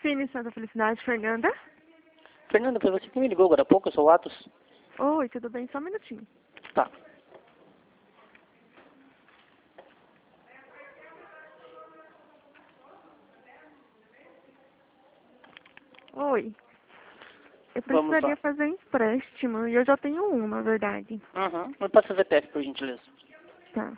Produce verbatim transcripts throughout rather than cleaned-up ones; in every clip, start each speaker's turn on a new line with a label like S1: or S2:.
S1: Cine Santa Felicidade, Fernanda.
S2: Fernanda, foi você que me ligou agora há pouco, eu sou o Atos.
S1: Oi, tudo bem? Só um minutinho.
S2: Tá.
S1: Oi. Eu
S2: Vamos
S1: precisaria
S2: lá.
S1: fazer empréstimo e eu já tenho um, na verdade.
S2: Uhum. Me passa o C P F, por gentileza.
S1: Tá.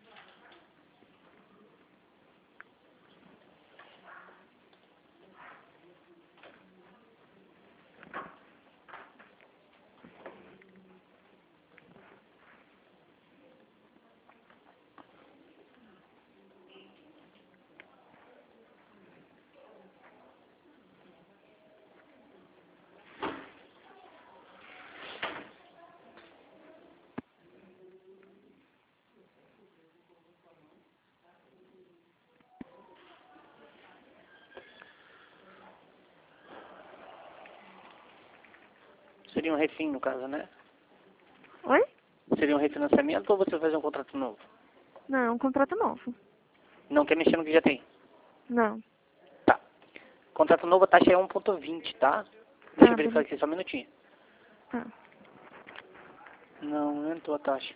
S2: Seria um refim, no caso, né?
S1: Oi?
S2: Seria um refinanciamento ou você vai fazer um contrato novo?
S1: Não, é um contrato novo.
S2: Não quer mexer no que já tem?
S1: Não.
S2: Tá. Contrato novo, a taxa é um ponto vinte, tá? Deixa
S1: Tá,
S2: eu verificar
S1: beleza.
S2: aqui, só um minutinho.
S1: Tá.
S2: Não, aumentou a taxa.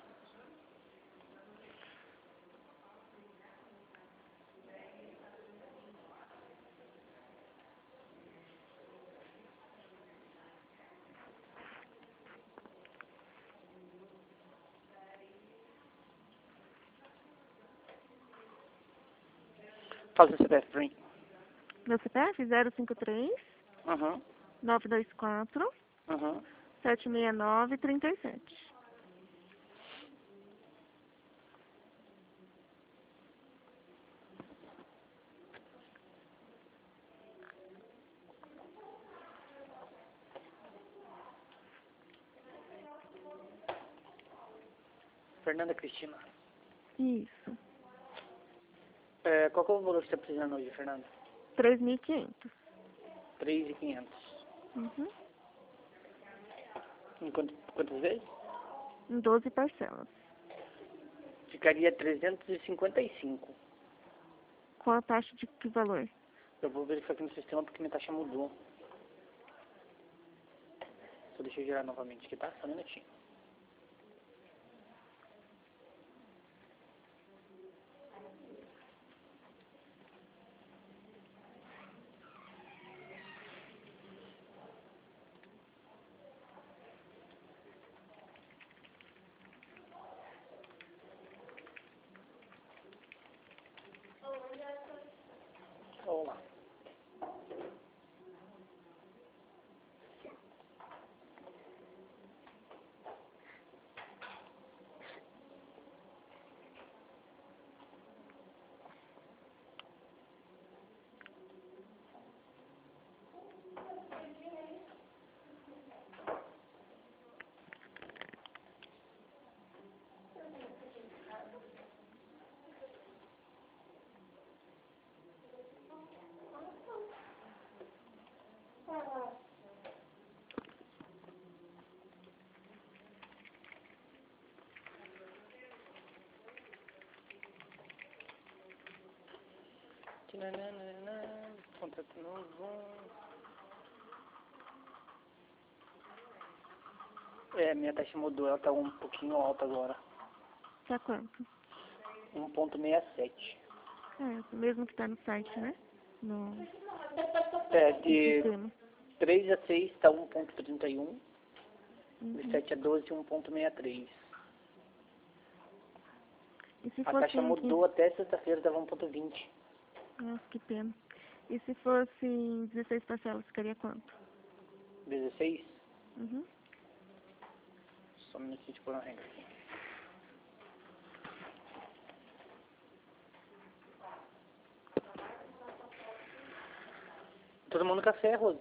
S2: Faz o C P F pra mim.
S1: Meu C P F zero cinco três,
S2: Uhum.
S1: nove dois quatro,
S2: Uhum.
S1: sete seis nove, três sete.
S2: Fernanda Cristina.
S1: Isso.
S2: É, qual que é o valor que você está precisando hoje, Fernanda?
S1: três mil e quinhentos.
S2: três mil e quinhentos.
S1: Uhum.
S2: Em quanto, quantas vezes?
S1: Em doze parcelas.
S2: Ficaria trezentos e cinquenta e cinco.
S1: Qual a taxa de que valor?
S2: Eu vou verificar aqui no sistema porque minha taxa mudou. Só deixa eu girar novamente aqui, tá? Só um minutinho. Vamos lá. Tchananana, contrato novo. É, minha taxa mudou, ela tá um pouquinho alta agora.
S1: Tá quanto?
S2: um ponto sessenta e sete.
S1: É, o mesmo que tá no site, né? No,
S2: É,
S1: no
S2: de
S1: sistema.
S2: três a seis está um ponto trinta e um. De
S1: Uhum.
S2: sete a doze, um ponto sessenta e três.
S1: E se
S2: A
S1: fosse
S2: taxa
S1: em que...
S2: mudou até sexta-feira, estava um ponto vinte.
S1: Nossa, que pena. E se fosse em dezesseis parcelas, ficaria quanto?
S2: dezesseis?
S1: Uhum.
S2: Só um minutinho de pôr uma regra aqui. Todo mundo café, Rose.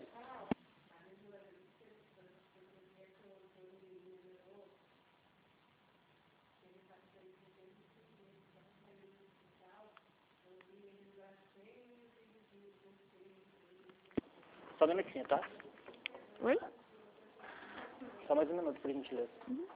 S2: Só um minutinho, tá?
S1: Oi?
S2: Só mais um minuto, por gentileza.
S1: Uhum.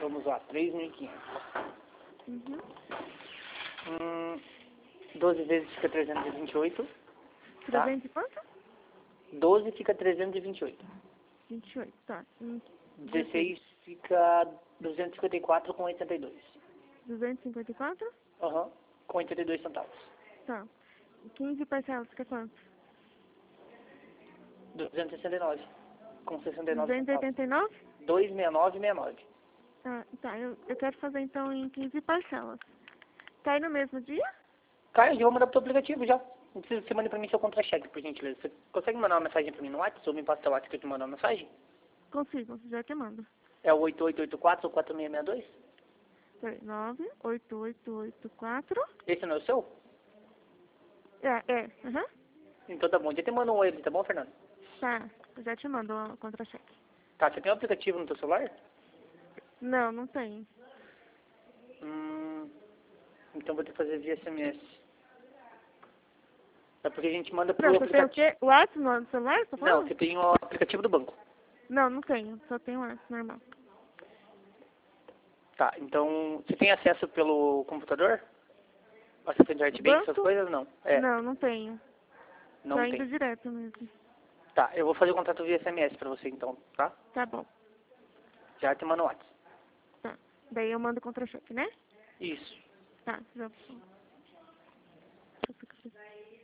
S2: Vamos lá, três mil e quinhentos.
S1: Uhum.
S2: Hum, doze vezes fica trezentos e vinte e oito. Tá?
S1: trezentos e quanto?
S2: doze fica trezentos e vinte e oito.
S1: vinte e oito, tá. Hum,
S2: dezesseis fica duzentos e cinquenta e quatro com oitenta e dois.
S1: duzentos e cinquenta e quatro?
S2: Aham, com oitenta e dois centavos.
S1: Tá. quinze parcelas fica quanto?
S2: duzentos e sessenta e nove com sessenta e nove
S1: duzentos e
S2: centavos.
S1: oitenta e nove?
S2: duzentos e sessenta e nove e sessenta e nove.
S1: Ah, tá. Eu, eu quero fazer então em quinze parcelas. Cai no mesmo dia?
S2: Cara, eu vou mandar pro teu aplicativo já. Não precisa que você mande pra mim seu contra-cheque, por gentileza. Você consegue mandar uma mensagem pra mim no WhatsApp? Ou me passa teu WhatsApp que eu te mando uma mensagem?
S1: Consigo, já te mando.
S2: É o oito oito oito quatro ou quatro seis seis dois?
S1: Peraí, nove oito oito oito quatro.
S2: Esse não é o seu?
S1: É, é, aham.
S2: Então tá bom. Já te mando um ele, tá bom, Fernando?
S1: Tá, eu já te mando o contra-cheque.
S2: Tá, você tem um aplicativo no teu celular?
S1: Não, não tem.
S2: Hum, então vou ter que fazer via S M S. É porque a gente manda pro
S1: Não, você tem o
S2: aplicativo.
S1: quê? O WhatsApp no celular, você tá
S2: Não,
S1: falando?
S2: você tem o aplicativo do banco.
S1: Não, não tenho. Só tenho o WhatsApp normal.
S2: Tá, então você tem acesso pelo computador? Acesso à internet bank, essas
S1: Banco?
S2: coisas? Não. É,
S1: Não, não tenho.
S2: não
S1: Só
S2: tem.
S1: indo direto mesmo.
S2: Tá, eu vou fazer o contrato via S M S pra você então, tá?
S1: Tá bom.
S2: Já te mando o WhatsApp.
S1: Tá. Daí eu mando o contra-cheque, né?
S2: Isso.
S1: Tá, já.